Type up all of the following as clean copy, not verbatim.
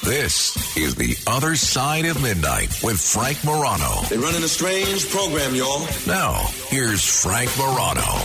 This is The Other Side of Midnight with Frank Morano. They're running a strange program, y'all. Now, here's Frank Morano.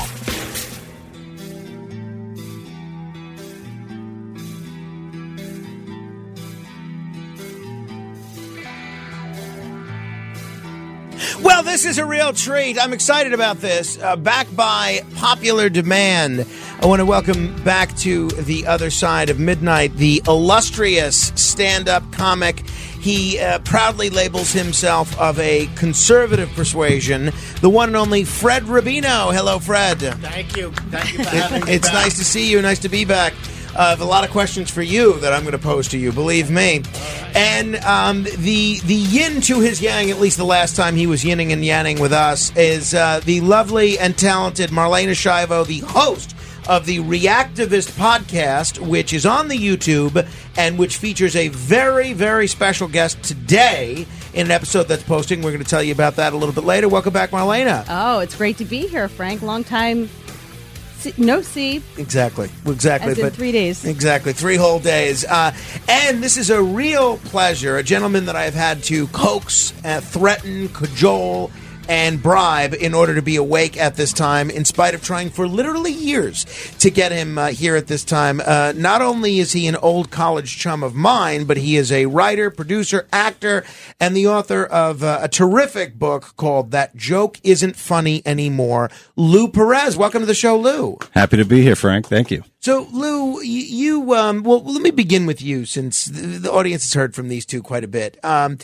Well, this is a real treat. I'm excited about this. Back by popular demand, I want to welcome back to The Other Side of Midnight the illustrious stand-up comic. He proudly labels himself of a conservative persuasion, the one and only Fred Rubino. Hello, Fred. Thank you. Thank you for having me It's back. nice to see you. Nice to be back. I have a lot of questions for you that I'm going to pose to you, believe me. And the yin to his yang, at least the last time he was yinning and yanning with us, is the lovely and talented Marlena Shivo, the host of the Reactivist podcast, which is on the YouTube and which features a very, very special guest today in an episode that's posting. We're going to tell you about that a little bit later. Welcome back, Marlena. Oh, it's great to be here, Frank. Long time no see. Exactly. As in 3 days. Exactly. 3 whole days. And this is a real pleasure. A gentleman that I've had to coax, threaten, cajole, and bribe in order to be awake at this time, in spite of trying for literally years to get him here at this time. Not only is he an old college chum of mine, but he is a writer, producer, actor, and the author of a terrific book called That Joke Isn't Funny Anymore. Lou Perez, welcome to the show, Lou. Happy to be here, Frank. Thank you. So, Lou, well, let me begin with you, since the audience has heard from these two quite a bit.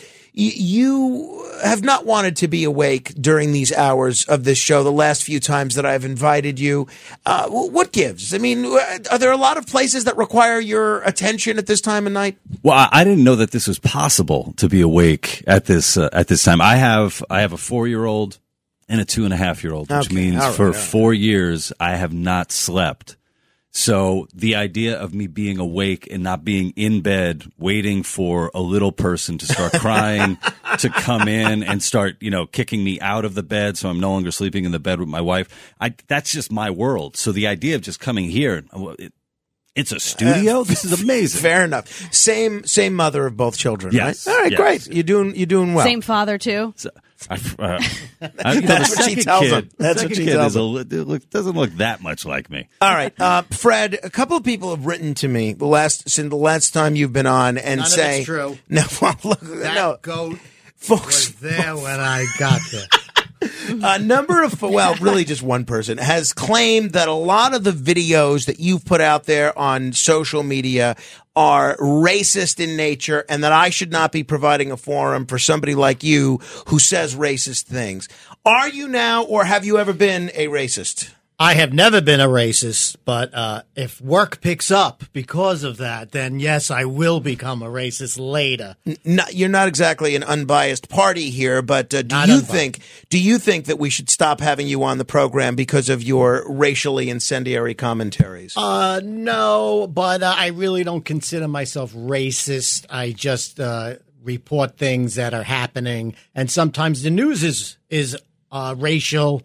You have not wanted to be awake during these hours of this show the last few times that I've invited you. What gives? I mean, are there a lot of places that require your attention at this time of night? Well, I didn't know that this was possible to be awake at this time. I have a 4-year-old and a 2.5-year-old, which means for 4 years I have not slept. So the idea of me being awake and not being in bed, waiting for a little person to start crying, to come in and start, kicking me out of the bed, so I'm no longer sleeping in the bed with my wife. That's just my world. So the idea of just coming here, it's a studio. This is amazing. Fair enough. Same mother of both children. Yes. Right? All right, yes. Great. You're doing well. Same father too. So, That's what she tells him. That's what she tells him. Doesn't look that much like me. All right, Fred. A couple of people have written to me since the last time you've been on, and None say, of it's true. No, well, look, That goat folks, was there when I got there. a number of, really just one person has claimed that a lot of the videos that you've put out there on social media are racist in nature, and that I should not be providing a forum for somebody like you who says racist things. Are you now, or have you ever been a racist? I have never been a racist, but if work picks up because of that, then yes, I will become a racist later. You're not exactly an unbiased party here, but do you think that we should stop having you on the program because of your racially incendiary commentaries? No, but I really don't consider myself racist. I just report things that are happening, and sometimes the news is racial.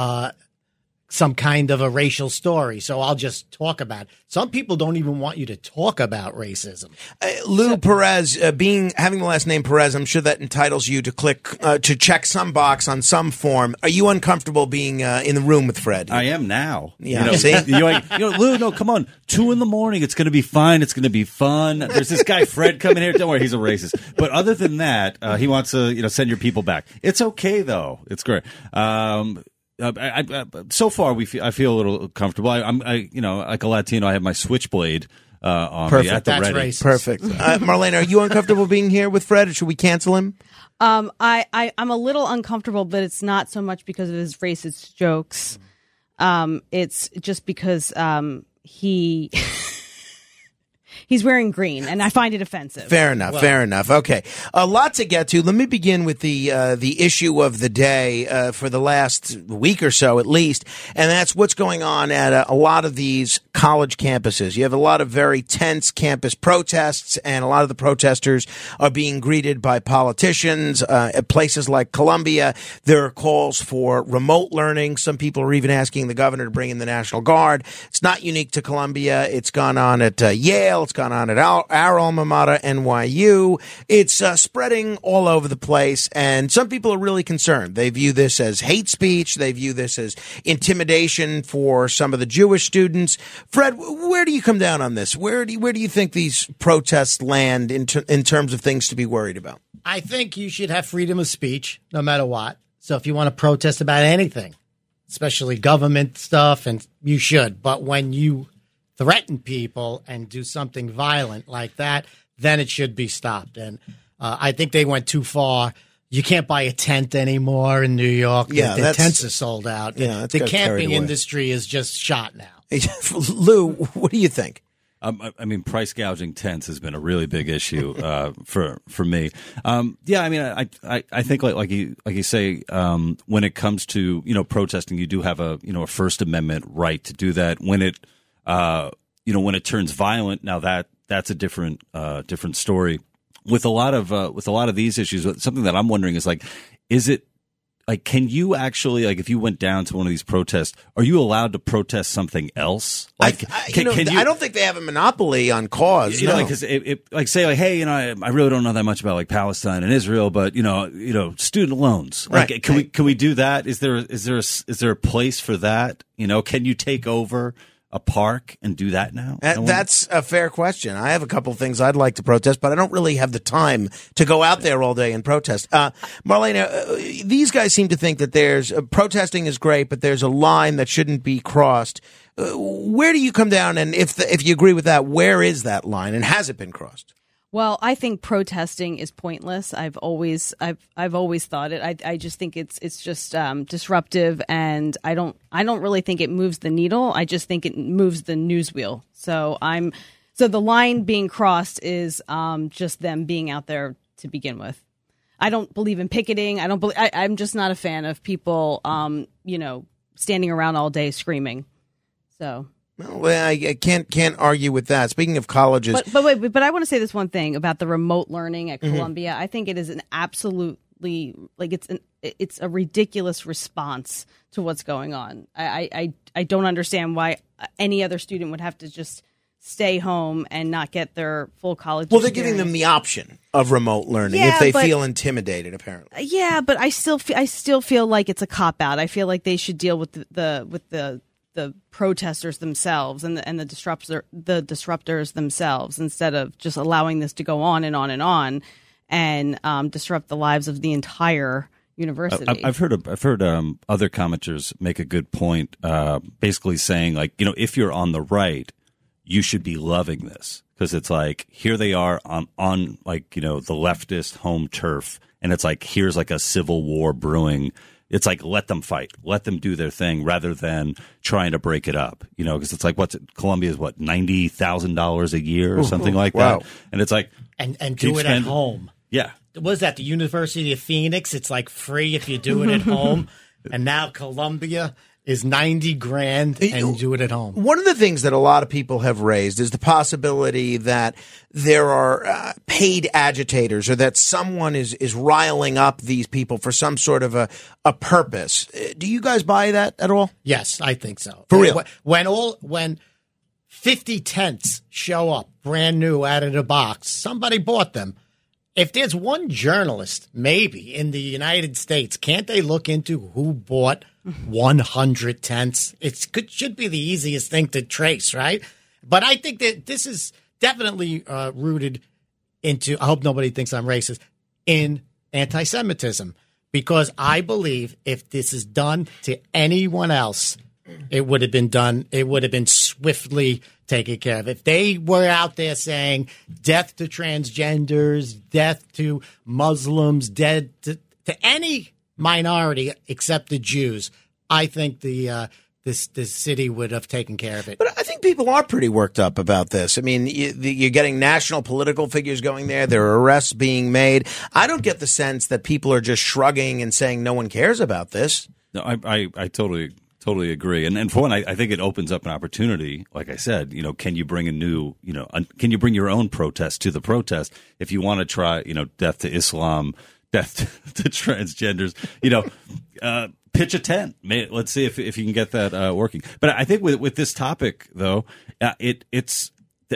Some kind of a racial story, so I'll just talk about it. Some people don't even want you to talk about racism. Lou Perez, having the last name Perez, I'm sure that entitles you to click to check some box on some form. Are you uncomfortable being in the room with Fred? I am now. Yeah, see? Lou, no, come on. 2 a.m. It's going to be fine. It's going to be fun. There's this guy Fred coming here. Don't worry, he's a racist. But other than that, he wants to send your people back. It's okay though. It's great. So far, I feel a little comfortable. I'm like a Latino. I have my switchblade on me at the That's ready. racist. Perfect. Marlena, are you uncomfortable being here with Fred, or should we cancel him? I'm a little uncomfortable, but it's not so much because of his racist jokes. It's just because he's wearing green, and I find it offensive. Fair enough. Fair enough. Okay, a lot to get to. Let me begin with the issue of the day for the last week or so, at least, and that's what's going on at a lot of these college campuses. You have a lot of very tense campus protests, and a lot of the protesters are being greeted by politicians. At places like Columbia, there are calls for remote learning. Some people are even asking the governor to bring in the National Guard. It's not unique to Columbia. It's gone on at Yale. It's gone on at our alma mater, NYU. It's spreading all over the place, and some people are really concerned. They view this as hate speech. They view this as intimidation for some of the Jewish students. Fred, where do you come down on this? Where do you think these protests land in terms of things to be worried about? I think you should have freedom of speech no matter what. So if you want to protest about anything, especially government stuff, and you should. But when you threaten people and do something violent like that, then it should be stopped. And I think they went too far. You can't buy a tent anymore in New York. Yeah, the tents are sold out. Yeah, the camping industry is just shot now. Lou, what do you think? I mean, price gouging tents has been a really big issue for me. Yeah, I mean, I think like you say, when it comes to protesting, you do have a First Amendment right to do that. When it when it turns violent, now that's a different story. With a lot of these issues, something that I'm wondering is is it can you actually if you went down to one of these protests, are you allowed to protest something else? I don't think they have a monopoly on cause. Because say hey, I really don't know that much about Palestine and Israel, but student loans. Right. Can we do that? Is there a place for that? Can you take over a park and do that now? That's a fair question. I have a couple of things I'd like to protest, but I don't really have the time to go out there all day and protest. Marlena, these guys seem to think that protesting is great, but there's a line that shouldn't be crossed. Where do you come down? And if you agree with that, where is that line, and has it been crossed? Well, I think protesting is pointless. I've always thought it. I just think it's just disruptive, and I don't really think it moves the needle. I just think it moves the news wheel. So the line being crossed is just them being out there to begin with. I don't believe in picketing. I'm just not a fan of people standing around all day screaming. So. Well, I can't argue with that. Speaking of colleges, but I want to say this one thing about the remote learning at Columbia. I think it is an absolutely it's a ridiculous response to what's going on. I don't understand why any other student would have to just stay home and not get their full college experience. They're giving them the option of remote learning if they feel intimidated, apparently. Yeah, but I still feel like it's a cop out. I feel like they should deal with the protesters themselves and the disruptors themselves, instead of just allowing this to go on and on and on and disrupt the lives of the entire university. I've heard other commenters make a good point, basically saying if you're on the right, you should be loving this, because it's here they are on the leftist home turf, and it's here's a civil war brewing. It's let them fight, let them do their thing, rather than trying to break it up. Because it's Columbia's $90,000 a year or something like that, and it's and do it at home. Yeah, was that the University of Phoenix? It's free if you do it at home, and now Columbia is $90,000 and do it at home. One of the things that a lot of people have raised is the possibility that there are paid agitators, or that someone is riling up these people for some sort of a purpose. Do you guys buy that at all? Yes, I think so. For real? When 50 tents show up brand new out of the box, somebody bought them. If there's one journalist, maybe, in the United States, can't they look into who bought 100 tents? It should be the easiest thing to trace, right? But I think that this is definitely rooted into, I hope nobody thinks I'm racist, in anti-Semitism. Because I believe if this is done to anyone else, it would have been swiftly taken care of. If they were out there saying death to transgenders, death to Muslims, death to any minority except the Jews, I think this city would have taken care of it. But I think people are pretty worked up about this. I mean, you're getting national political figures going there. There are arrests being made. I don't get the sense that people are just shrugging and saying no one cares about this. No, I totally Totally agree. And for one, I think it opens up an opportunity. Like I said, can you bring can you bring your own protest to the protest if you want to try, death to Islam, death to transgenders, pitch a tent. Let's see if you can get that working. But I think with this topic, though, it's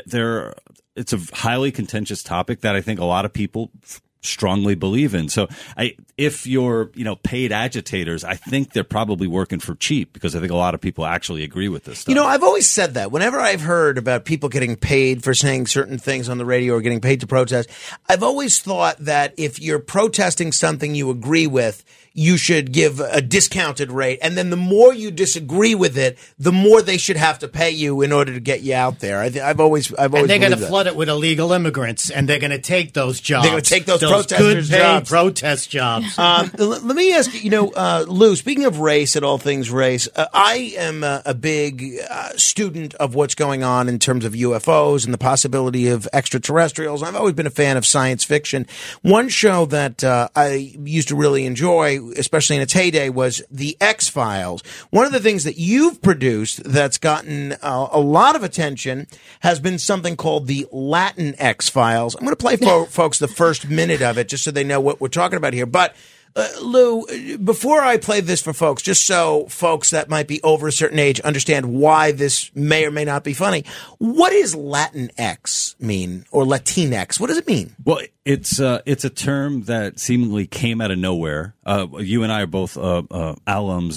a highly contentious topic that I think a lot of people strongly believe in. So if you're, paid agitators, I think they're probably working for cheap, because I think a lot of people actually agree with this stuff. I've always said that whenever I've heard about people getting paid for saying certain things on the radio or getting paid to protest, I've always thought that if you're protesting something you agree with, you should give a discounted rate. And then the more you disagree with it, the more they should have to pay you in order to get you out there. I've always and they're going to flood it with illegal immigrants, and they're going to take those jobs. They're going to take those protesters' good jobs. Protest jobs. Let me ask you, Lou, speaking of race and all things race, I am a big student of what's going on in terms of UFOs and the possibility of extraterrestrials. I've always been a fan of science fiction. One show that I used to really enjoy, especially in its heyday, was The X-Files. One of the things that you've produced that's gotten a lot of attention has been something called the Latin X-Files. I'm going to play for folks the first minute of it just so they know what we're talking about here. But Lou, before I play this for folks, just so folks that might be over a certain age understand why this may or may not be funny, what does Latinx mean, or Latinx? What does it mean? Well, it's a term that seemingly came out of nowhere. You and I are both alumni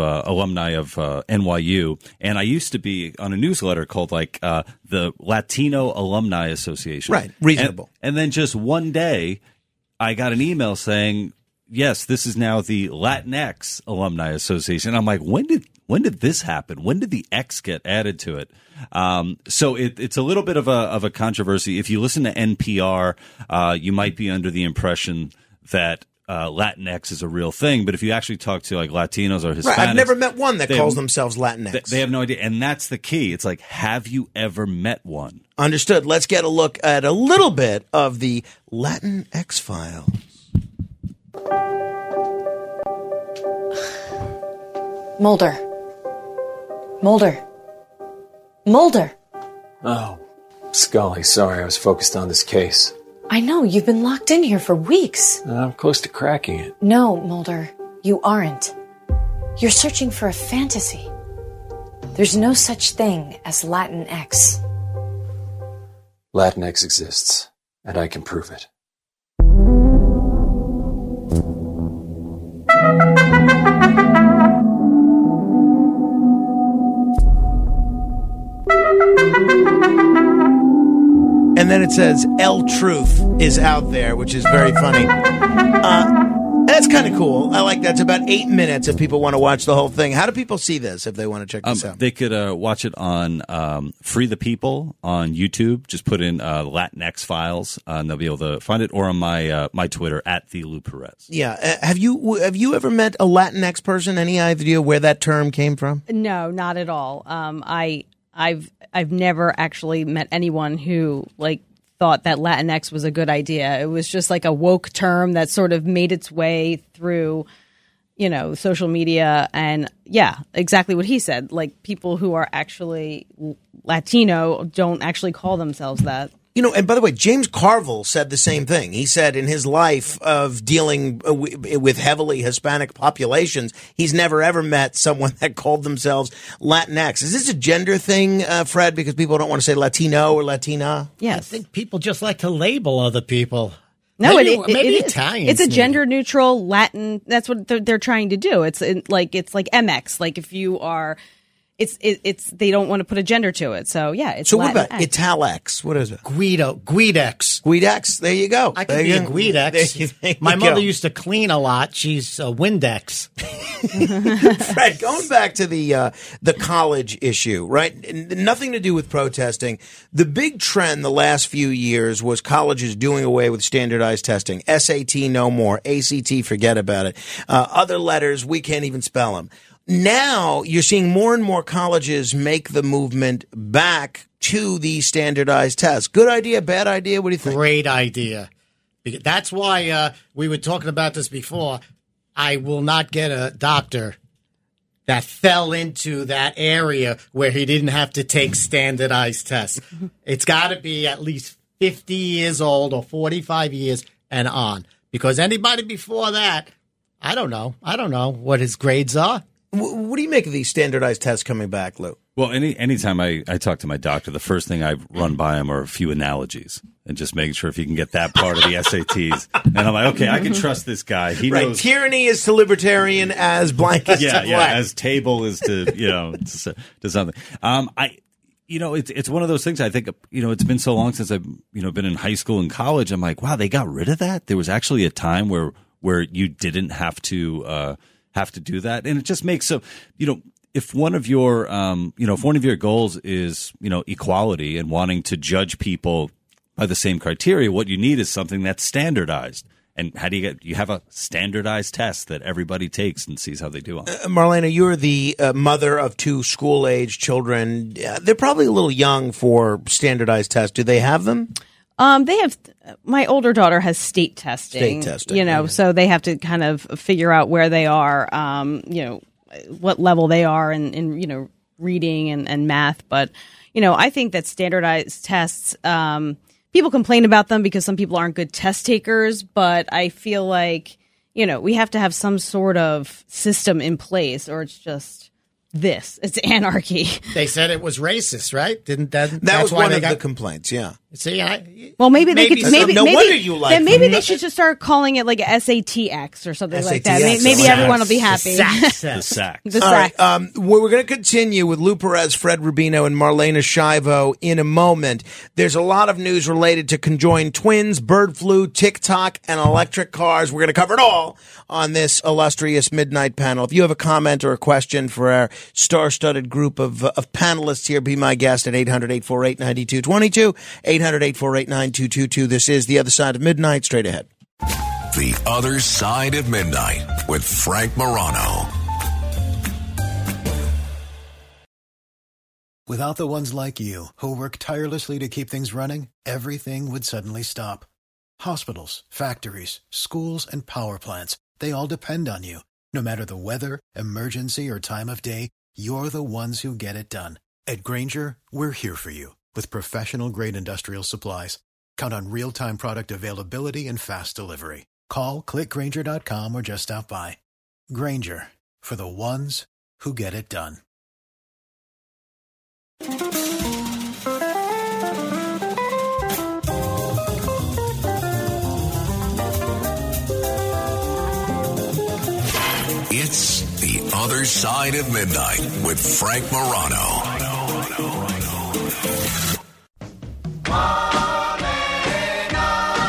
of NYU, and I used to be on a newsletter called the Latino Alumni Association. Right, reasonable. And then just one day, I got an email saying, yes, this is now the Latinx Alumni Association. I'm like, when did this happen? When did the X get added to it? So it's a little bit of a controversy. If you listen to NPR, you might be under the impression that Latinx is a real thing, but if you actually talk to Latinos or Hispanics, right, I've never met one that calls themselves Latinx. They have no idea, and that's the key. It's like, have you ever met one? Understood. Let's get a look at a little bit of the Latin X-Files. Mulder. Oh, Scully, sorry, I was focused on this case. I know, you've been locked in here for weeks. I'm close to cracking it. No, Mulder, you aren't. You're searching for a fantasy. There's no such thing as Latinx. Latinx exists, and I can prove it. And then it says El Truth is out there, which is very funny. That's kind of cool. I like that. It's about 8 minutes if people want to watch the whole thing. How do people see this if they want to check this out? They could watch it on Free the People on YouTube. Just put in Latinx Files, and they'll be able to find it, or on my Twitter @TheLouPerez. Yeah. Have you ever met a Latinx person? Any idea where that term came from? No, not at all. I've never actually met anyone who thought that Latinx was a good idea. It was just a woke term that sort of made its way through, social media. And yeah, exactly what he said. People who are actually Latino don't actually call themselves that. And by the way, James Carville said the same thing. He said in his life of dealing with heavily Hispanic populations, he's never ever met someone that called themselves Latinx. Is this a gender thing, Fred, because people don't want to say Latino or Latina? Yes. I think people just like to label other people. No, maybe it Italians. It's a gender neutral Latin. That's what they're trying to do. It's like MX. If you are... It's they don't want to put a gender to it. So yeah, it's so Latin what about X. Italex? What is it? Guidex. Guidex. There you go. I could be a Guidex. My mother used to clean a lot. She's a Windex. Fred, going back to the college issue, right? Nothing to do with protesting. The big trend the last few years was colleges doing away with standardized testing. SAT, no more. ACT, forget about it. Other letters, we can't even spell them. Now you're seeing more and more colleges make the movement back to the standardized tests. Good idea, bad idea? What do you think? Great idea. That's why we were talking about this before. I will not get a doctor that fell into that area where he didn't have to take standardized tests. It's got to be at least 50 years old or 45 years and on. Because anybody before that, I don't know what his grades are. What do you make of these standardized tests coming back, Lou? Well, anytime I talk to my doctor, the first thing I run by him are a few analogies and just making sure if he can get that part of the SATs. And I'm like, okay, I can trust this guy. He knows. Tyranny is to libertarian as blank as to black. As table is to, to something. It's one of those things. I think, it's been so long since I've, been in high school and college. I'm like, wow, they got rid of that. There was actually a time where you didn't have to do that. And it just makes if one of your goals is, equality and wanting to judge people by the same criteria, what you need is something that's standardized. And how do you have a standardized test that everybody takes and sees how they do on it? Marlena, you're the mother of 2 school-age children. They're probably a little young for standardized tests. Do they have them? They have. My older daughter has state testing. So they have to kind of figure out where they are, what level they are in reading and math. But, I think that standardized tests, people complain about them because some people aren't good test takers. But I feel like, we have to have some sort of system in place or it's just it's anarchy. They said it was racist, right? That was one of the complaints, yeah. See, maybe they could. Maybe wonder you like then maybe they should just start calling it like a SATX or something like that. Maybe everyone will be happy. The sack. All right, we're going to continue with Lou Perez, Fred Rubino, and Marlena Shivo in a moment. There's a lot of news related to conjoined twins, bird flu, TikTok, and electric cars. We're going to cover it all on this illustrious midnight panel. If you have a comment or a question for our star-studded group of panelists here, be my guest at 800-848-9222, 800-848-9222. This is The Other Side of Midnight. Straight ahead. The Other Side of Midnight with Frank Morano. Without the ones like you, who work tirelessly to keep things running, everything would suddenly stop. Hospitals, factories, schools, and power plants, they all depend on you. No matter the weather, emergency, or time of day, you're the ones who get it done. At Grainger, we're here for you with professional-grade industrial supplies. Count on real-time product availability and fast delivery. Call, clickgrainger.com, or just stop by. Grainger, for the ones who get it done. It's The Other Side of Midnight with Frank Morano. Marlena,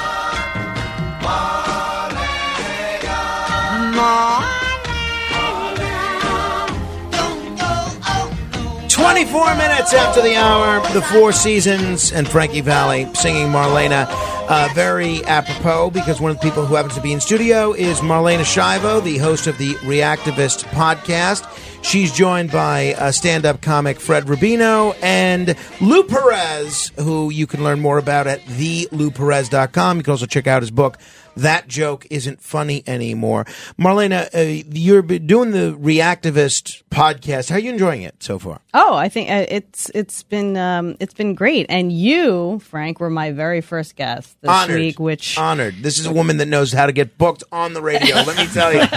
24 minutes after the hour, the Four Seasons and Frankie Valli singing Marlena. Very apropos, because one of the people who happens to be in studio is Marlena Shivo, the host of the Reactivist podcast. She's joined by stand-up comic Fred Rubino and Lou Perez, who you can learn more about at thelouperez.com. You can also check out his book, That Joke Isn't Funny Anymore. Marlena, you're doing the Reactivist podcast. How are you enjoying it so far? Oh, I think it's been great. And you, Frank, were my very first guest this week. Honored. This is a woman that knows how to get booked on the radio. Let me tell you.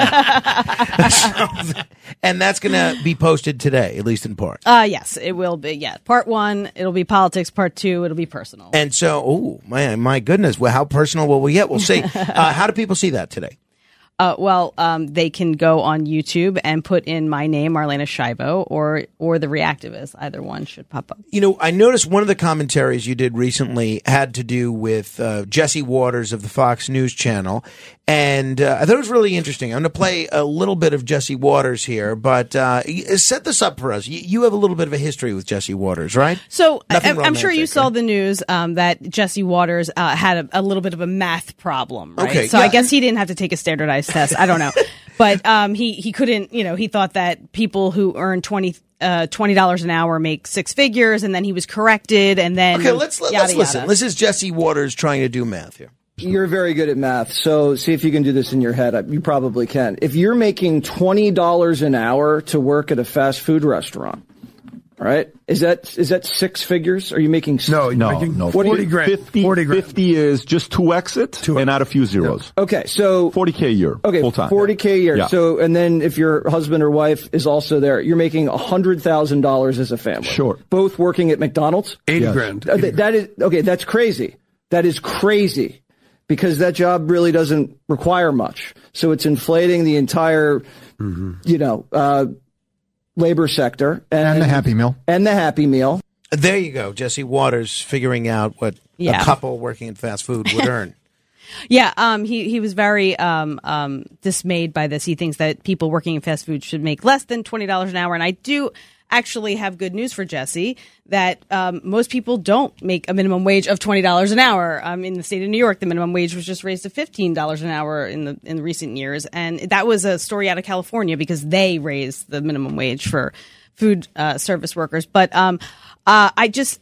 And that's going to be posted today, at least in part. Yes, it will be. Yeah, part 1, it'll be politics. Part 2, it'll be personal. And so, my goodness, well, how personal will we get? We'll see. How do people see that today? They can go on YouTube and put in my name, Marlena Shivo, or The Reactivist. Either one should pop up. I noticed one of the commentaries you did recently had to do with Jesse Waters of the Fox News Channel, and I thought it was really interesting. I'm going to play a little bit of Jesse Waters here, but set this up for us. You have a little bit of a history with Jesse Waters, right? So I'm sure you saw the news that Jesse Waters had a little bit of a math problem, right? Okay, so I guess he didn't have to take a standardized test. I don't know. But he couldn't, he thought that people who earn $20 an hour make 6 figures, and then he was corrected, and then let's listen. This is Jesse Waters trying to do math here. You're very good at math, so see if you can do this in your head. You probably can. If you're making $20 an hour to work at a fast food restaurant, all right, is that six figures? Are you making No. 40 grand. 50 is just to exit and add a few zeros. Okay, so $40K a year. Okay, full time. $40K a year. Yeah. So, and then if your husband or wife is also there, you're making $100,000 as a family. Sure. Both working at McDonald's. 80 grand. That is okay. That's crazy. That is crazy. Because that job really doesn't require much. So it's inflating the entire, labor sector. And the Happy Meal. And the Happy Meal. There you go. Jesse Waters figuring out what a couple working in fast food would earn. Yeah, he was very dismayed by this. He thinks that people working in fast food should make less than $20 an hour. And I do actually have good news for Jesse that most people don't make a minimum wage of $20 an hour. In the state of New York, the minimum wage was just raised to $15 an hour in recent years, and that was a story out of California because they raised the minimum wage for food service workers. But I just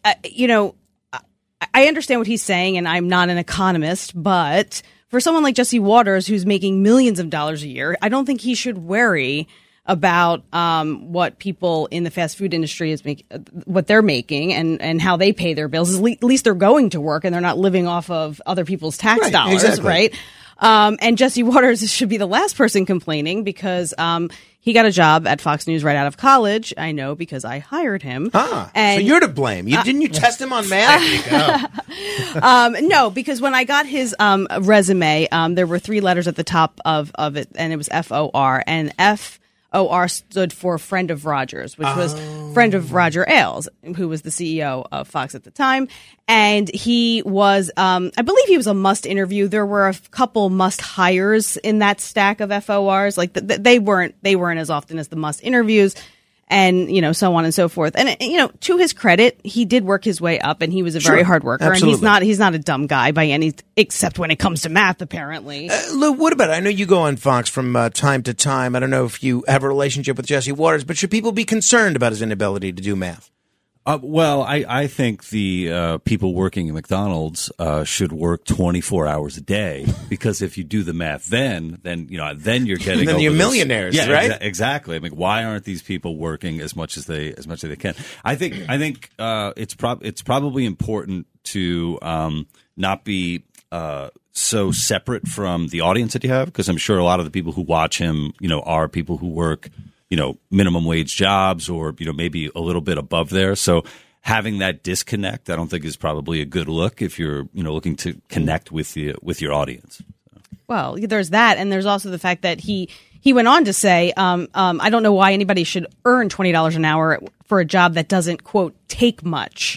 I understand what he's saying, and I'm not an economist, but for someone like Jesse Waters who's making millions of dollars a year, I don't think he should worry about what people in the fast food industry what they're making and how they pay their bills. At least they're going to work and they're not living off of other people's tax dollars, exactly. Right? And Jesse Waters should be the last person complaining because he got a job at Fox News right out of college. I know because I hired him. So you're to blame. Didn't you test him on math? No, because when I got his resume, there were three letters at the top of it, and it was FOR, and FOR stood for Friend of Rogers, which was friend of Roger Ailes, who was the CEO of Fox at the time. And he was, I believe he was a must interview. There were a couple must hires in that stack of FORs. Like they weren't as often as the must interviews. And, so on and so forth. And, to his credit, he did work his way up and he was a very hard worker. Absolutely. And he's not a dumb guy by except when it comes to math, apparently. Lou, what about it? I know you go on Fox from time to time. I don't know if you have a relationship with Jesse Waters, but should people be concerned about his inability to do math? Well, I think the people working at McDonald's should work 24 hours a day because if you do the math, then you're getting then you're millionaires, right? Exactly. I mean, why aren't these people working as much as they can? I think it's probably important to not be so separate from the audience that you have because I'm sure a lot of the people who watch him, are people who work minimum wage jobs or, maybe a little bit above there. So having that disconnect, I don't think is probably a good look if you're, looking to connect with your audience. Well, there's that. And there's also the fact that he went on to say, I don't know why anybody should earn $20 an hour for a job that doesn't, quote, take much.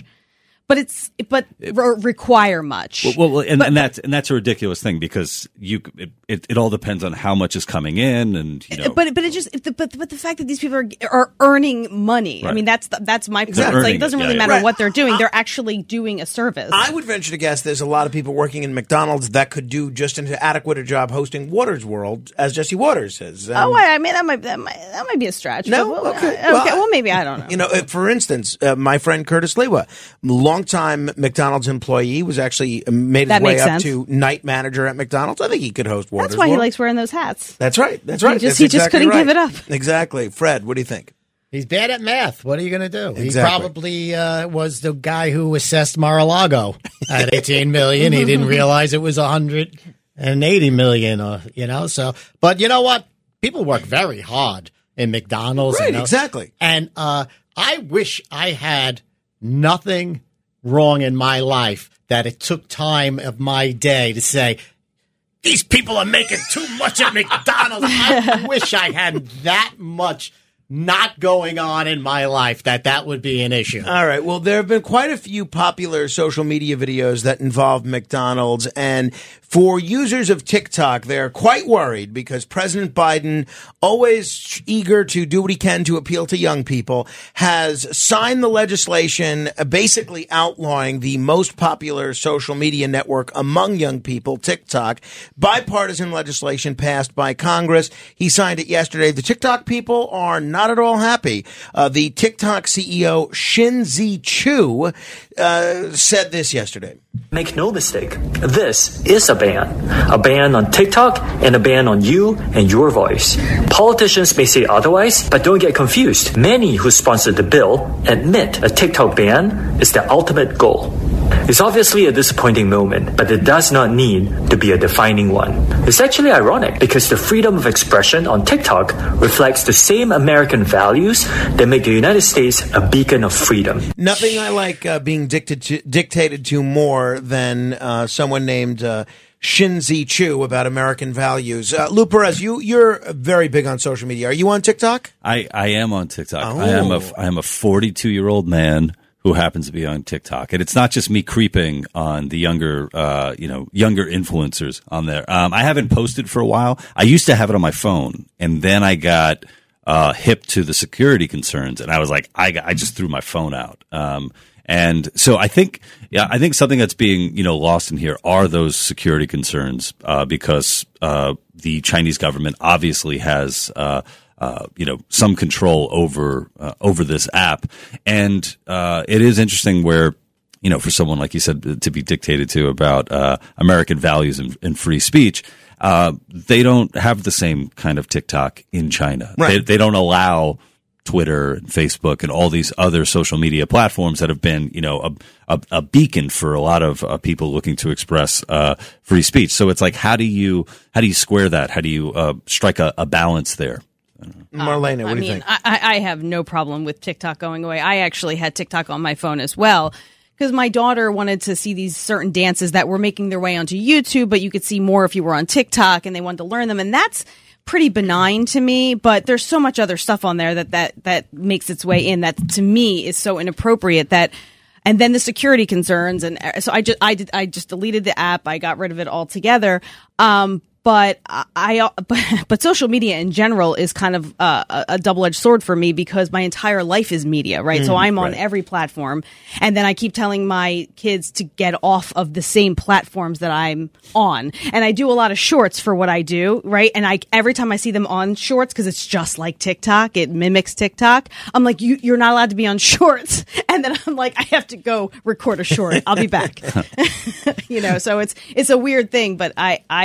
But require much. Well, and that's a ridiculous thing because it all depends on how much is coming in, and But the fact that these people are earning money. Right. I mean, that's my point. It's like it doesn't really matter what they're doing; they're actually doing a service. I would venture to guess there's a lot of people working in McDonald's that could do just an adequate a job hosting Waters World as Jesse Waters says. I mean that might be a stretch. No, okay. Well, maybe I don't know. For instance, my friend Curtis Lewa, longtime McDonald's employee, was actually made his way up to night manager at McDonald's. I think he could host Waters. That's why he likes wearing those hats. That's right. He just couldn't give it up. Exactly. Fred, what do you think? He's bad at math. What are you going to do? Exactly. He probably was the guy who assessed Mar-a-Lago at $18 million. He didn't realize it was $180 million. So, but you know what? People work very hard in McDonald's. Right, exactly. And I wish I had nothing wrong in my life that it took time of my day to say, these people are making too much at McDonald's. I wish I had that much not going on in my life that would be an issue. All right. Well, there have been quite a few popular social media videos that involve McDonald's. And for users of TikTok, they're quite worried because President Biden, always eager to do what he can to appeal to young people, has signed the legislation basically outlawing the most popular social media network among young people, TikTok. Bipartisan legislation passed by Congress. He signed it yesterday. The TikTok people are not at all happy. The TikTok CEO Shin-Zi Chu said this yesterday. Make no mistake, this is a ban on TikTok and a ban on you and your voice. Politicians may say otherwise, but don't get confused. Many who sponsored the bill admit a TikTok ban is the ultimate goal. It's obviously a disappointing moment, but it does not need to be a defining one. It's actually ironic because the freedom of expression on TikTok reflects the same American values that make the United States a beacon of freedom. Nothing I like being dictated to more than someone named Shin-Zi Chu about American values. Lou Perez, you're very big on social media. Are you on TikTok? I am on TikTok. Oh. I am a 42-year-old man who happens to be on TikTok. And it's not just me creeping on the younger influencers on there. I haven't posted for a while. I used to have it on my phone, and then I got hip to the security concerns, and I was like, I just threw my phone out. And so I think something that's being, lost in here are those security concerns, because the Chinese government obviously has some control over this app. And it is interesting where, for someone, like you said, to be dictated to about American values and free speech, they don't have the same kind of TikTok in China. Right. They don't allow Twitter and Facebook and all these other social media platforms that have been, a beacon for a lot of people looking to express free speech. So it's like, how do you square that? How do you strike a balance there? Marlena, what do you think? I have no problem with TikTok going away. I actually had TikTok on my phone as well because my daughter wanted to see these certain dances that were making their way onto YouTube, but you could see more if you were on TikTok, and they wanted to learn them. And that's pretty benign to me, but there's so much other stuff on there that makes its way in that to me is so inappropriate that. And then the security concerns, and so I just deleted the app. I got rid of it altogether. But but social media in general is kind of a double-edged sword for me because my entire life is media, right? So I'm on every platform, and then I keep telling my kids to get off of the same platforms that I'm on. And I do a lot of shorts for what I do, right? And every time I see them on shorts, because it's just like TikTok, it mimics TikTok. I'm like, you're not allowed to be on shorts, and then I'm like, I have to go record a short. I'll be back. So it's a weird thing, but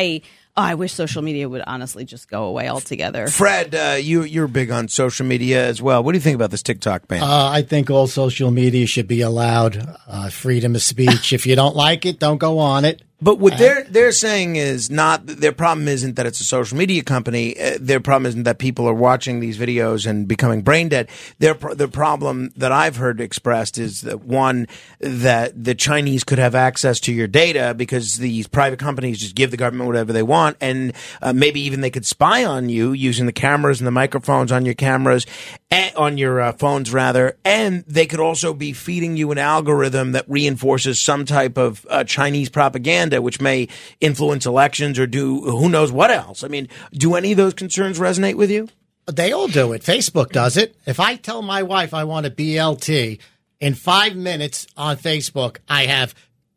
I wish social media would honestly just go away altogether. Fred, you're big on social media as well. What do you think about this TikTok ban? I think all social media should be allowed freedom of speech. If you don't like it, don't go on it. But what they're saying is not their problem isn't that it's a social media company. Their problem isn't that people are watching these videos and becoming brain dead. The problem that I've heard expressed is that one, that the Chinese could have access to your data because these private companies just give the government whatever they want, and maybe even they could spy on you using the cameras and the microphones on your cameras, on your phones rather, and they could also be feeding you an algorithm that reinforces some type of Chinese propaganda, which may influence elections or do who knows what else. I mean, do any of those concerns resonate with you? They all do it. Facebook does it. If I tell my wife I want a BLT, in 5 minutes on Facebook, I have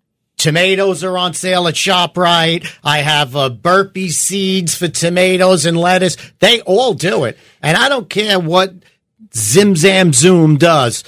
tomatoes are on sale at ShopRite. I have burpee seeds for tomatoes and lettuce. They all do it. And I don't care what Zim Zam Zoom does.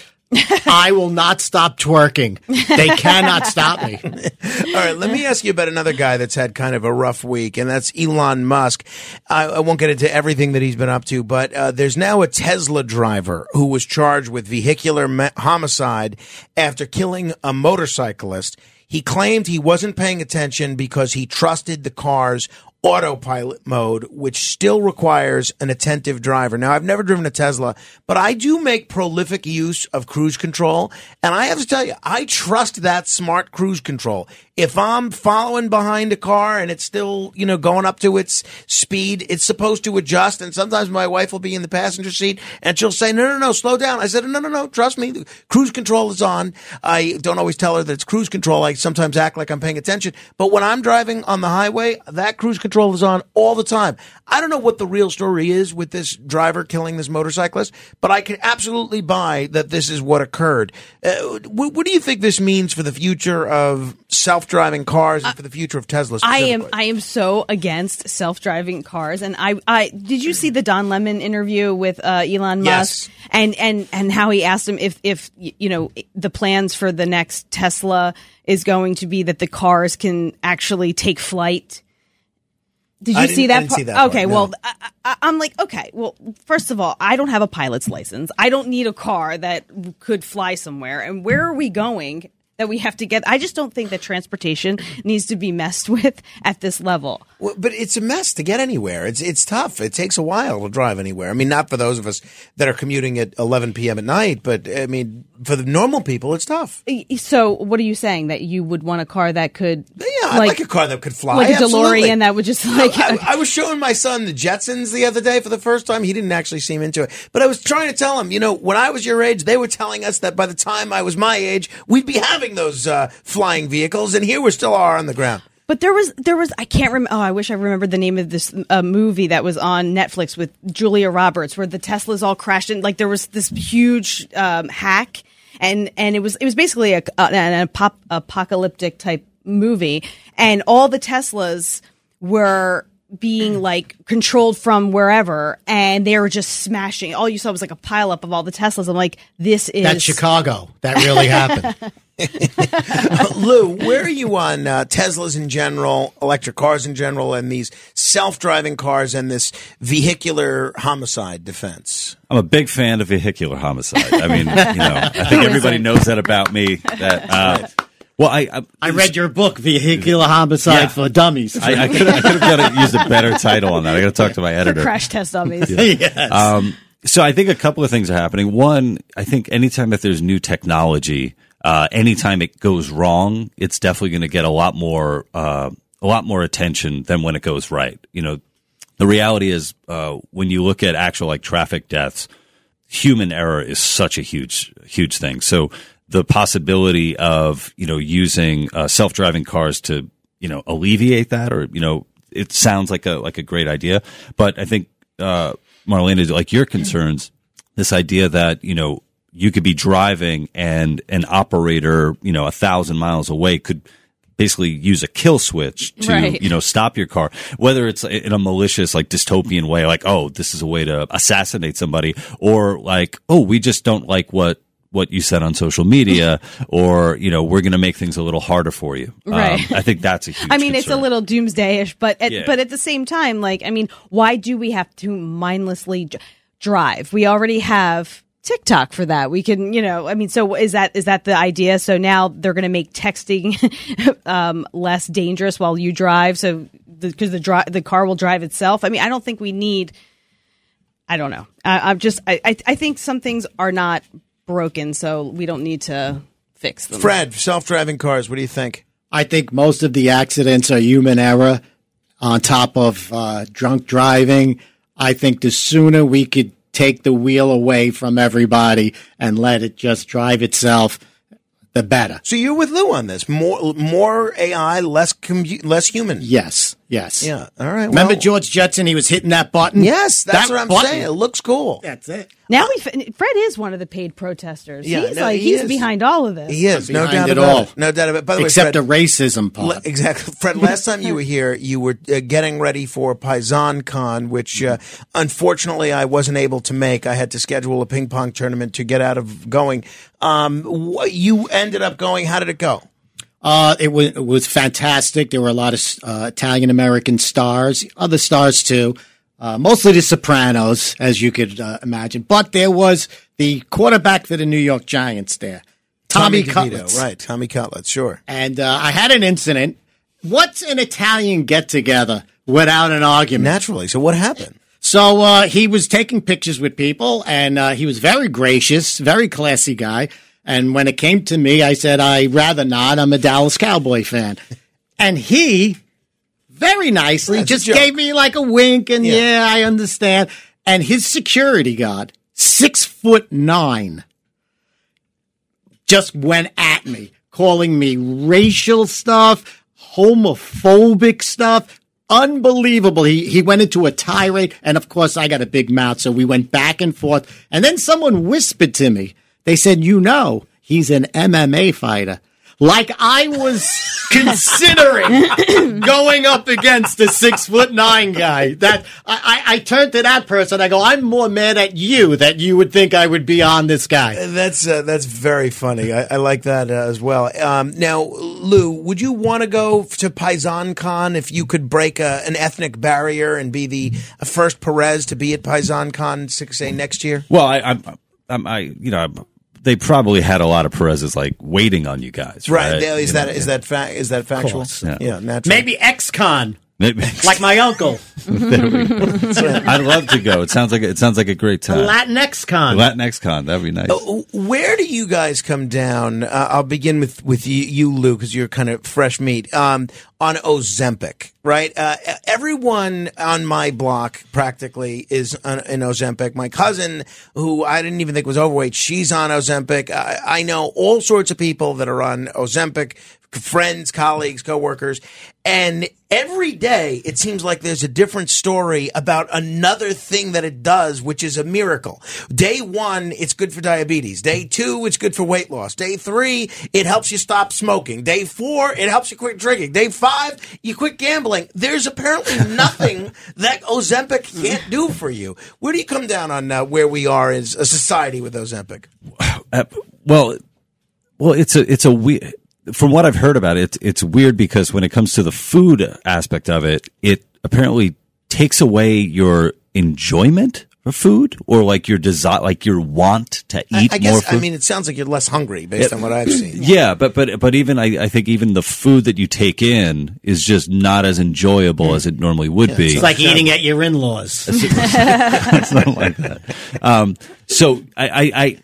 I will not stop twerking. They cannot stop me. All right, let me ask you about another guy that's had kind of a rough week, and that's Elon Musk. I won't get into everything that he's been up to, but there's now a Tesla driver who was charged with vehicular homicide after killing a motorcyclist. He claimed he wasn't paying attention because he trusted the car's autopilot mode, which still requires an attentive driver. Now, I've never driven a Tesla, but I do make prolific use of cruise control. And I have to tell you, I trust that smart cruise control. If I'm following behind a car and it's still, going up to its speed, it's supposed to adjust. And sometimes my wife will be in the passenger seat and she'll say, no, slow down. I said, no, trust me. The cruise control is on. I don't always tell her that it's cruise control. I sometimes act like I'm paying attention. But when I'm driving on the highway, that cruise control is on all the time. I don't know what the real story is with this driver killing this motorcyclist, but I can absolutely buy that this is what occurred. What do you think this means for the future of self self-driving cars and for the future of Tesla specifically. I am so against self-driving cars, and I did you see the Don Lemon interview with Elon Musk? Yes. And how he asked him if you know the plans for the next Tesla is going to be that the cars can actually take flight. Did you see that? I didn't see that okay, part, no. well, I'm like, okay, well, first of all, I don't have a pilot's license. I don't need a car that could fly somewhere. And where are we going that we have to get? I just don't think that transportation needs to be messed with at this level. Well, but it's a mess to get anywhere. It's tough. It takes a while to drive anywhere. I mean, not for those of us that are commuting at 11 p.m. at night, but I mean, for the normal people, it's tough. So what are you saying? That you would want a car that could... Yeah, I'd like a car that could fly. Like a Absolutely. DeLorean that would just like... I was showing my son the Jetsons the other day for the first time. He didn't actually seem into it. But I was trying to tell him, you know, when I was your age, they were telling us that by the time I was my age, we'd be having those flying vehicles. And here we still are on the ground. But there was, I can't remember. Oh, I wish I remembered the name of this movie that was on Netflix with Julia Roberts, where the Teslas all crashed in. Like there was this huge hack, and it was basically an apocalyptic type movie, and all the Teslas were being like controlled from wherever, and they were just smashing. All you saw was like a pileup of all the Teslas. I'm like, this is That's Chicago. That really happened. Lou, where are you on Teslas in general, electric cars in general, and these self-driving cars and this vehicular homicide defense? I'm a big fan of vehicular homicide. I mean, I think everybody knows that about me. That well, I read your book, Vehicular Homicide for Dummies. I could have used a better title on that. I got to talk to my editor. Crash Test Dummies. Yes. So I think a couple of things are happening. One, I think anytime that there's new technology, anytime it goes wrong, it's definitely going to get a lot more attention than when it goes right. You know, the reality is, when you look at actual like traffic deaths, human error is such a huge thing. So the possibility of, using self-driving cars to, alleviate that, or, it sounds like a great idea. But I think, Marlena, like your concerns, this idea that, you could be driving and an operator, 1,000 miles away could basically use a kill switch to, right. Stop your car, whether it's in a malicious, like dystopian way, like, oh, this is a way to assassinate somebody, or like, oh, we just don't like what you said on social media, or, we're going to make things a little harder for you. Right. I think that's a huge concern. It's a little doomsday-ish, but at the same time, why do we have to mindlessly drive? We already have TikTok for that. We can, so is that the idea? So now they're going to make texting less dangerous while you drive, so because the car will drive itself. I mean, I don't think we need. I don't know. I think some things are not broken, so we don't need to fix them. Fred, self-driving cars, what do you think? I think most of the accidents are human error on top of drunk driving. I think the sooner we could take the wheel away from everybody and let it just drive itself, the better. So you're with Lou on this. More AI, less human. Yes. Yeah. All right. Remember George Jetson? He was hitting that button. Yes, that's what I'm saying. It looks cool. That's it. Now Fred is one of the paid protesters. Yeah, he's behind all of this. He is, no doubt it about all. it. No doubt about it. By the Except way, the racism part. Exactly. Fred, last time you were here, you were getting ready for PaisanCon, which unfortunately I wasn't able to make. I had to schedule a ping pong tournament to get out of going. You ended up going. How did it go? It was fantastic. There were a lot of Italian American stars, other stars too. Mostly the Sopranos, as you could imagine. But there was the quarterback for the New York Giants there, Tommy Cutlets. Right, Tommy Cutlets, sure. And I had an incident. What's an Italian get-together without an argument? Naturally. So what happened? So he was taking pictures with people, and he was very gracious, very classy guy. And when it came to me, I said, I'd rather not. I'm a Dallas Cowboy fan. And he very nicely just gave me like a wink, and yeah, I understand. And his security guard, 6'9", just went at me, calling me racial stuff, homophobic stuff. Unbelievable. He went into a tirade, and of course I got a big mouth, so we went back and forth. And then someone whispered to me. They said, he's an MMA fighter. like I was considering going up against a 6'9" guy. That I turned to that person. I go, I'm more mad at you that you would think I would be on this guy. That's very funny. I like that as well. Now, Lou, would you want to go to PaisanCon if you could break an ethnic barrier and be the first Perez to be at PaisanCon 6A next year? Well, they probably had a lot of Perez's like waiting on you guys, right? Is that factual? Yeah, naturally. Maybe XCon. Like my uncle. I'd love to go. It sounds like a great time. Latinx Con. That'd be nice. Where do you guys come down? I'll begin with you, Lou, because you're kind of fresh meat. On Ozempic, right? Everyone on my block practically is in Ozempic. My cousin, who I didn't even think was overweight, she's on Ozempic. I know all sorts of people that are on Ozempic, friends, colleagues, coworkers, and every day it seems like there's a different story about another thing that it does, which is a miracle. Day 1, it's good for diabetes. Day 2, it's good for weight loss. Day 3, it helps you stop smoking. Day 4, it helps you quit drinking. Day 5, you quit gambling. There's apparently nothing that Ozempic can't do for you. Where do you come down on where we are as a society with Ozempic? Well, it's a weird. From what I've heard about it, it's weird because when it comes to the food aspect of it, it apparently takes away your enjoyment of food or like your desire, like your want to eat more food. I mean, it sounds like you're less hungry based on what I've seen. Yeah, but even I think even the food that you take in is just not as enjoyable as it normally would be. It's like eating at your in-laws. It's not like that. So I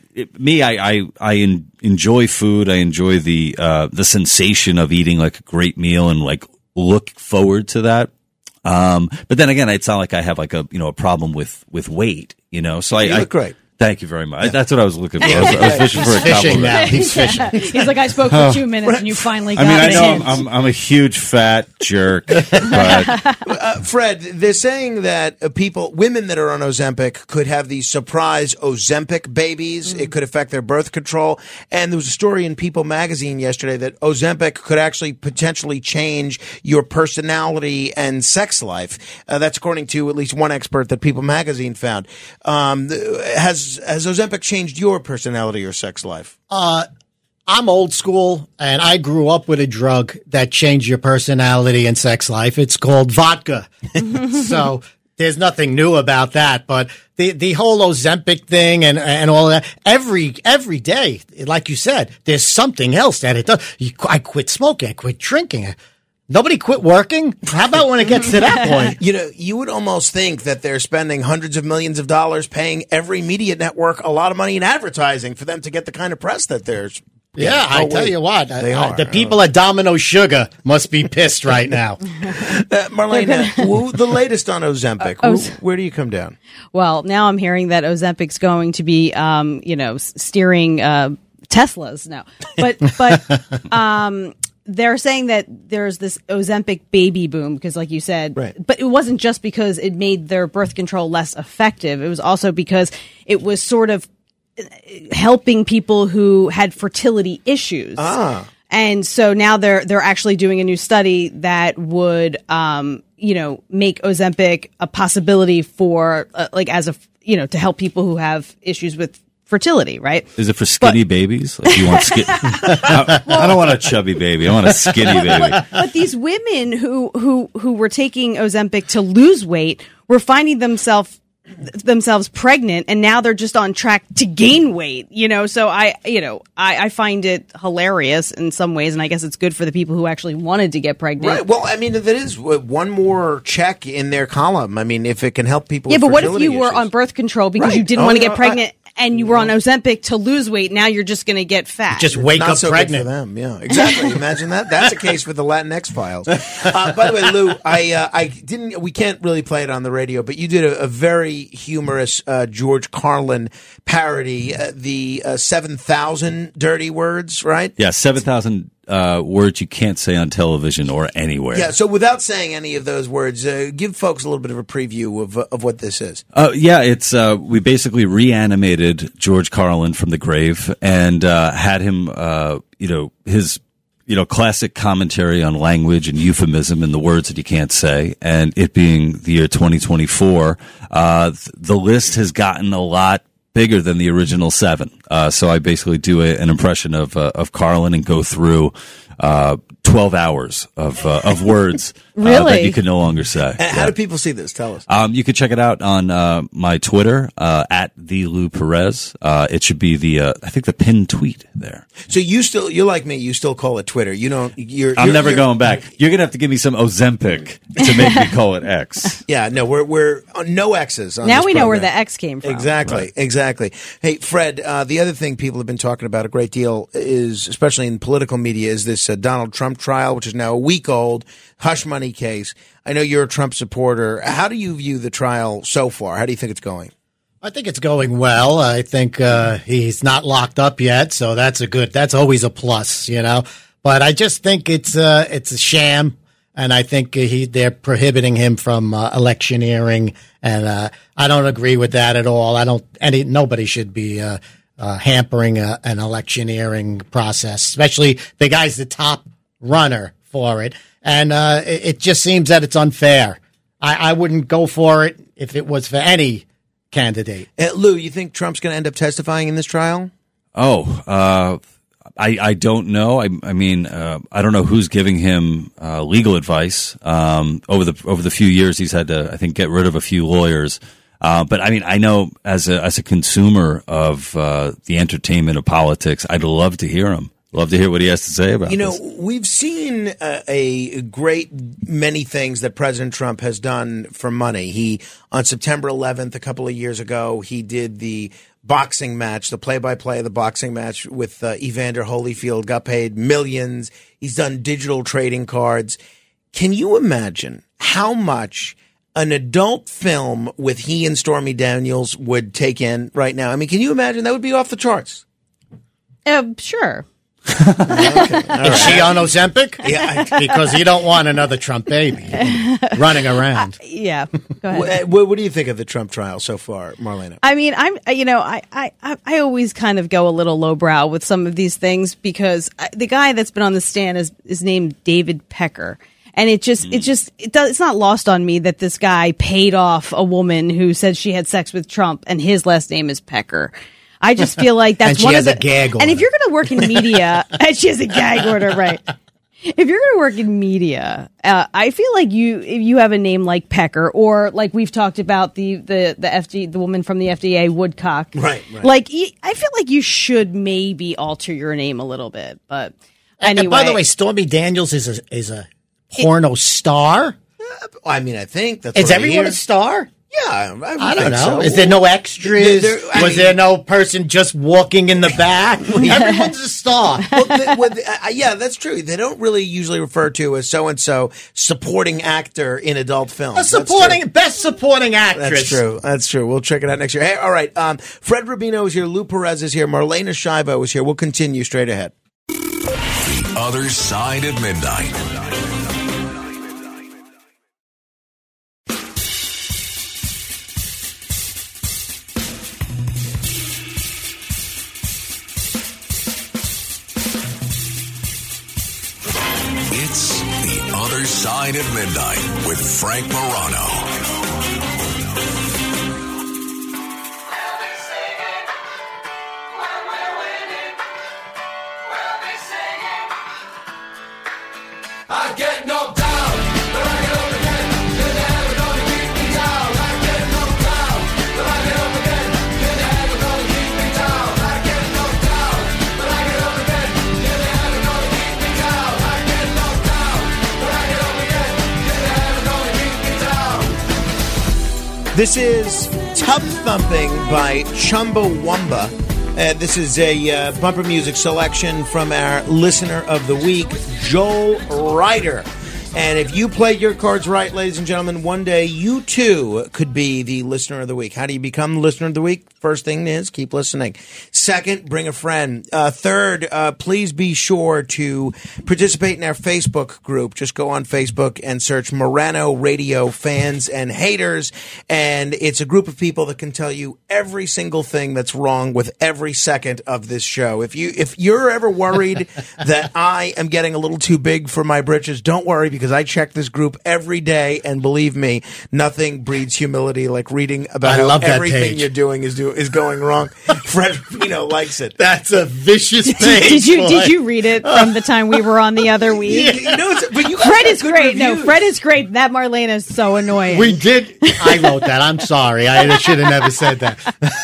enjoy food. I enjoy the sensation of eating like a great meal and like look forward to that. But then again, it's not like I have like a problem with weight, So you look great. Thank you very much. Yeah. That's what I was looking for. I was fishing for a compliment. Now. He's fishing. He's like, I spoke for 2 minutes and you finally got it. I know I'm a huge fat jerk. But Fred, they're saying that women that are on Ozempic could have these surprise Ozempic babies. It could affect their birth control. And there was a story in People magazine yesterday that Ozempic could actually potentially change your personality and sex life. That's according to at least one expert that People magazine found. Has Ozempic changed your personality or sex life? I'm old school, and I grew up with a drug that changed your personality and sex life. It's called vodka. So there's nothing new about that. But the whole Ozempic thing and all that, every day, like you said, there's something else that it does. I quit smoking. I quit drinking. Nobody quit working? How about when it gets to that point? You would almost think that they're spending hundreds of millions of dollars paying every media network a lot of money in advertising for them to get the kind of press that there's. Yeah, I tell you what, the people at Domino Sugar must be pissed right now. Marlena, the latest on Ozempic, where do you come down? Well, now I'm hearing that Ozempic's going to be, steering Teslas now. But they're saying that there's this Ozempic baby boom because, like you said, right. But it wasn't just because it made their birth control less effective. It was also because it was sort of helping people who had fertility issues. And so now they're actually doing a new study that would, make Ozempic a possibility for, to help people who have issues with fertility, right? Is it for skinny babies? Like you want skinny? I don't want a chubby baby. I want a skinny baby. But these women who were taking Ozempic to lose weight were finding themselves pregnant, and now they're just on track to gain weight. So I find it hilarious in some ways, and I guess it's good for the people who actually wanted to get pregnant. Right. Well, I mean, that is one more check in their column. I mean, if it can help people. Yeah, with but what if you issues. were on birth control because you didn't want to get pregnant? And you were on Ozempic to lose weight. Now you're just going to get fat. Just wake up pregnant. Good for them. Yeah, exactly. Imagine that. That's a case for the Latinx files. By the way, Lou, we can't really play it on the radio, but you did a very humorous George Carlin parody, the 7,000 dirty words, right? Yeah, 7,000 words you can't say on television or anywhere. Yeah, so without saying any of those words, give folks a little bit of a preview of what this is. It's we basically reanimated George Carlin from the grave and had him, his classic commentary on language and euphemism and the words that you can't say. And it being the year 2024, the list has gotten a lot bigger than the original 7. So I basically do an impression of Carlin and go through 12 hours of words really? That you can no longer say. And how do people see this? Tell us. You can check it out on my Twitter at the Lou Perez. It should be I think the pinned tweet there. So you're like me. You still call it Twitter. You don't. I'm never going back. You're gonna have to give me some Ozempic to make me call it X. Yeah, no, we're no X's. On now this we know program. where the X came from. Exactly. Hey, Fred. The other thing people have been talking about a great deal is, especially in political media, is this Donald Trump trial, which is now a week old, hush money case. I know you're a Trump supporter. How do you view the trial so far? How do you think it's going? I think it's going well. I think he's not locked up yet, so that's always a plus, But I just think it's a sham, and I think they're prohibiting him from electioneering, and I don't agree with that at all. Nobody should be hampering an electioneering process, especially the guy's the top runner for it. And it just seems that it's unfair. I wouldn't go for it if it was for any candidate. Lou, you think Trump's going to end up testifying in this trial? I don't know. I mean, I don't know who's giving him legal advice. Over the few years, he's had to, I think, get rid of a few lawyers. But I mean, I know as a consumer of the entertainment of politics, I'd love to hear him. Love to hear what he has to say about this. We've seen a great many things that President Trump has done for money. He, on September 11th, a couple of years ago, he did the boxing match, the play-by-play of the boxing match with Evander Holyfield, got paid millions. He's done digital trading cards. Can you imagine how much an adult film with he and Stormy Daniels would take in right now? I mean, can you imagine? That would be off the charts. Sure. Okay. Is she on Ozempic? Yeah. Because you don't want another Trump baby running around. Yeah. Go ahead. What do you think of the Trump trial so far, Marlena? I mean, I always kind of go a little lowbrow with some of these things because the guy that's been on the stand is named David Pecker. And it's not lost on me that this guy paid off a woman who said she had sex with Trump and his last name is Pecker. I just feel like that's and one of the. A gag order. And if you're going to work in media, and she has a gag order, right? If you're going to work in media, I feel like if you have a name like Pecker, or like we've talked about the woman from the FDA, Woodcock, right? Like I feel like you should maybe alter your name a little bit. But anyway, and by the way, Stormy Daniels is a porno star. I mean, I think that's. Is everyone a star? Yeah, I don't know. So. Is there no extras? Was there no person just walking in the back? Everyone's a star. Yeah, that's true. They don't really usually refer to as so-and-so supporting actor in adult films. Best supporting actress. That's true. We'll check it out next year. Hey, all right. Fred Rubino is here. Lou Perez is here. Marlena Shivo is here. We'll continue straight ahead. The Other Side of Midnight. It's The Other Side of Midnight with Frank Morano. I get knocked down, but I get up again. You're never gonna keep me down. I get knocked down, but I get up again. You're never gonna keep me down. I get knocked down, but I get up again. You're never gonna keep me down. I get knocked down, but I get up again. You're never gonna keep me down. This is Tub Thumping by Chumbawamba. This is a bumper music selection from our listener of the week, Joel Ryder. And if you play your cards right, ladies and gentlemen, one day you too could be the listener of the week. How do you become the listener of the week? First thing is keep listening. Second, bring a friend. Third, please be sure to participate in our Facebook group. Just go on Facebook and search Morano Radio Fans and Haters. And it's a group of people that can tell you every single thing that's wrong with every second of this show. If you're ever worried that I am getting a little too big for my britches, don't worry, because I check this group every day, and believe me, nothing breeds humility like reading about how everything you're doing is going wrong. Fred Rubino likes it. That's a vicious page. Did you read it from the time we were on the other week? But you Fred is great. No, Fred is great. That Marlena is so annoying. We did. I wrote that. I'm sorry. I should have never said that.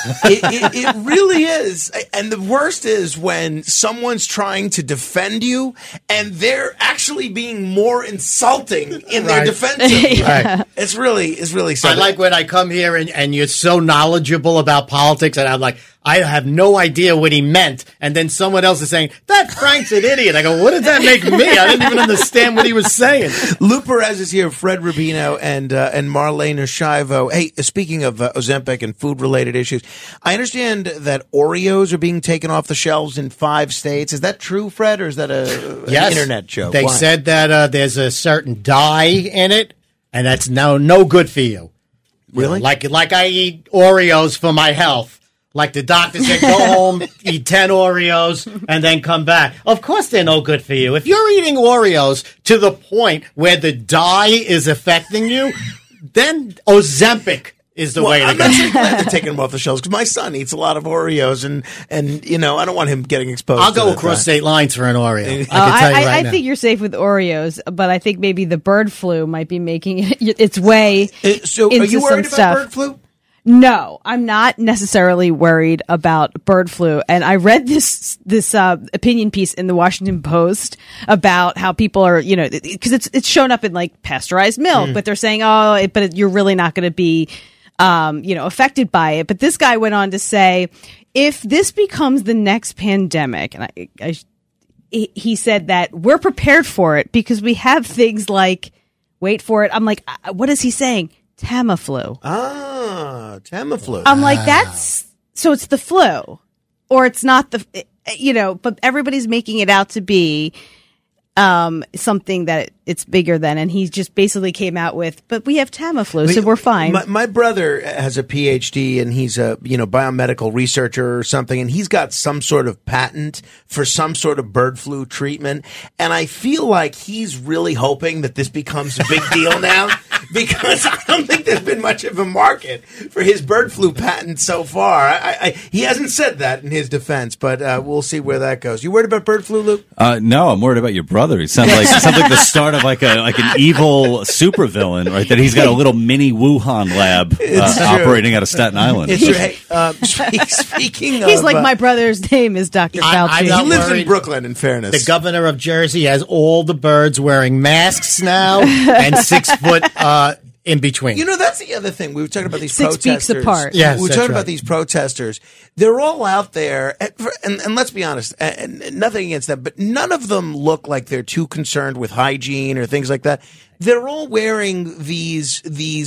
It really is. And the worst is when someone's trying to defend you and they're actually being more insulting in their defense of you. Right. It's really sad. I like when I come here and you're so knowledgeable about politics, and I'm like, I have no idea what he meant. And then someone else is saying, that Frank's an idiot. I go, what does that make me? I didn't even understand what he was saying. Lou Perez is here, Fred Rubino, and Marlena Shivo. Hey, speaking of Ozempic and food-related issues, I understand that Oreos are being taken off the shelves in 5 states. Is that true, Fred, or is that an internet joke? They said that there's a certain dye in it, and that's now no good for you. Really? Like I eat Oreos for my health. Like the doctor said, go home, eat 10 Oreos, and then come back. Of course they're no good for you. If you're eating Oreos to the point where the dye is affecting you, then Ozempic is the way to I'm go. actually glad they're taking them off the shelves because my son eats a lot of Oreos, and you know, I don't want him getting exposed. I'll go across state lines for an Oreo. I can tell you right now. I think you're safe with Oreos, but I think maybe the bird flu might be making its way So into are you worried some stuff. about bird flu? No, I'm not necessarily worried about bird flu. And I read this opinion piece in the Washington Post about how people are, you know, because it's shown up in like pasteurized milk, but they're saying, you're really not going to be, affected by it. But this guy went on to say, if this becomes the next pandemic, and he said that we're prepared for it because we have things like, wait for it. I'm like, what is he saying? Tamiflu. Tamiflu. I'm like, so it's the flu, or it's not but everybody's making it out to be something that it's bigger than, and he just basically came out with, but we have Tamiflu, so we're fine. My brother has a PhD, and he's a biomedical researcher or something, and he's got some sort of patent for some sort of bird flu treatment, and I feel like he's really hoping that this becomes a big deal now, because I don't think there's been much of a market for his bird flu patent so far. He hasn't said that in his defense, but we'll see where that goes. You worried about bird flu, Luke? No, I'm worried about your brother. He sounds like the start of like an evil supervillain, right? That he's got a little mini Wuhan lab operating out of Staten Island. Speaking of, he's like, my brother's name is Dr. Fauci. He lives in Brooklyn, in fairness. The governor of Jersey has all the birds wearing masks now and 6 foot in between. You know, that's the other thing. We were talking about these 6 protesters. feet apart. Yes, we were talking about these protesters. They're all out there, and let's be honest, and nothing against them, but none of them look like they're too concerned with hygiene or things like that. They're all wearing these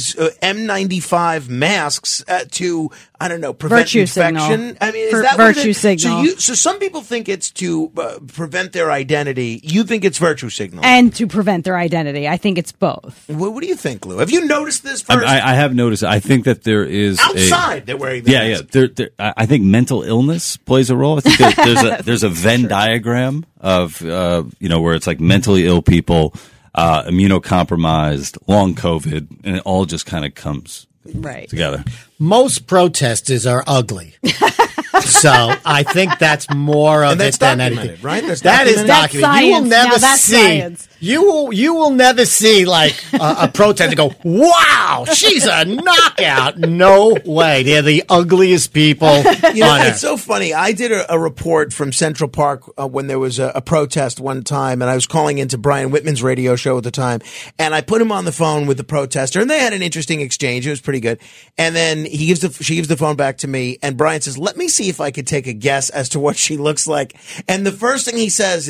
N95 masks to, I don't know, prevent virtue infection. Signal. I mean, is that virtue what it is? signal? So some people think it's to prevent their identity. You think it's virtue signal, and to prevent their identity. I think it's both. What do you think, Lou? Have you noticed this first? I have noticed. I think that there is outside they're wearing the mask. I think mental illness plays a role. I think there's a Venn diagram of where it's like mentally ill people, immunocompromised, long COVID, and it all just kind of comes together. Most protesters are ugly. So I think that's more of it than anything. Right? That is documented. You will never see. Science. You will never see like a protester go, "Wow, she's a knockout." No way. They're the ugliest people on earth. It's so funny. I did a report from Central Park when there was a protest one time, and I was calling into Brian Whitman's radio show at the time, and I put him on the phone with the protester, and they had an interesting exchange. It was pretty good. And then she gives the phone back to me, and Brian says, "Let me see if I could take a guess as to what she looks like." And the first thing he says is,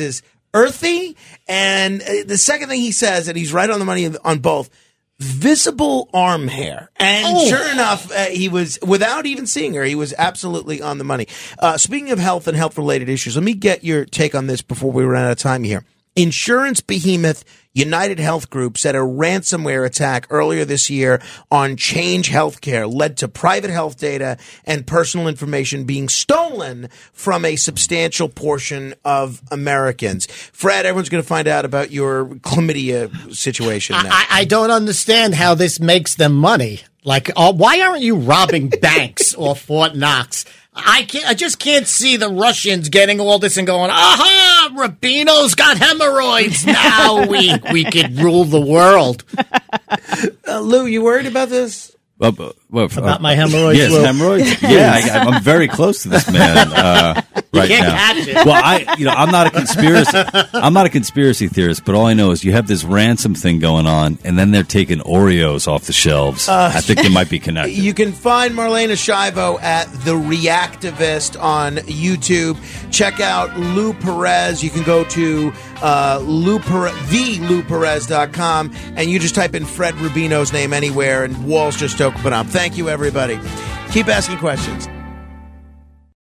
earthy. And the second thing he says, and he's right on the money on both, visible arm hair. And sure enough, he was, without even seeing her, he was absolutely on the money. Speaking of health and health-related issues, let me get your take on this before we run out of time here. Insurance behemoth United Health Group said a ransomware attack earlier this year on Change Healthcare led to private health data and personal information being stolen from a substantial portion of Americans. Fred, everyone's going to find out about your chlamydia situation now. I don't understand how this makes them money. Like, why aren't you robbing banks or Fort Knox? I just can't see the Russians getting all this and going, aha, Rubino's got hemorrhoids. Now we could rule the world. Lou, you worried about this? About my hemorrhoids? Yes, Lou? hemorrhoids. Yeah, I'm very close to this man right you can't now. catch it. Well, I'm not a conspiracy theorist, but all I know is you have this ransom thing going on, and then they're taking Oreos off the shelves. I think they might be connected. You can find Marlena Shivo at The Reactivist on YouTube. Check out Lou Perez. You can go to thelouperez.com, and you just type in Fred Rubino's name anywhere, and walls just open up. Thank you, everybody. Keep asking questions.